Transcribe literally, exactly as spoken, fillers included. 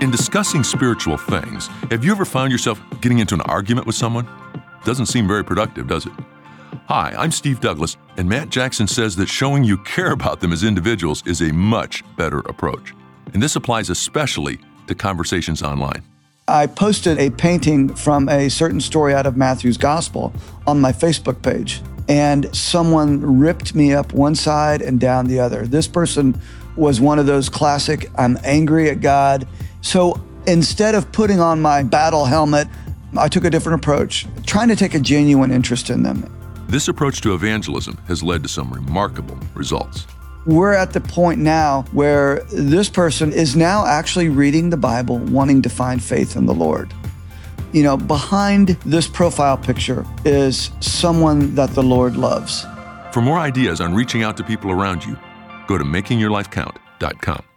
In discussing spiritual things, have you ever found yourself getting into an argument with someone? Doesn't seem very productive, does it? Hi, I'm Steve Douglas, and Matt Jackson says that showing you care about them as individuals is a much better approach. And this applies especially to conversations online. I posted a painting from a certain story out of Matthew's Gospel on my Facebook page, and someone ripped me up one side and down the other. This person was one of those classic, I'm angry at God. So instead of putting on my battle helmet, I took a different approach, trying to take a genuine interest in them. This approach to evangelism has led to some remarkable results. We're at the point now where this person is now actually reading the Bible, wanting to find faith in the Lord. You know, behind this profile picture is someone that the Lord loves. For more ideas on reaching out to people around you, go to making your life count dot com.